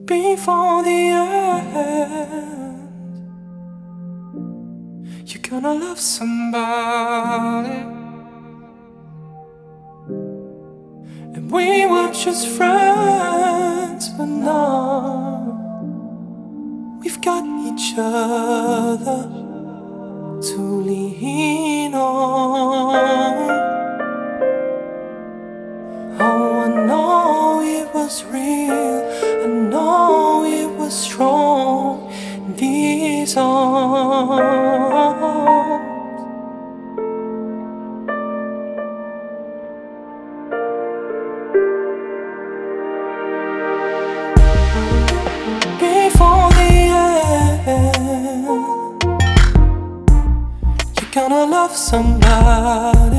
before the end. You're gonna love somebody, and we were just friends, but now we've got each other to lean on. Oh, I know it was real, I know it was strong in these arms. Before the end, you're gonna love somebody,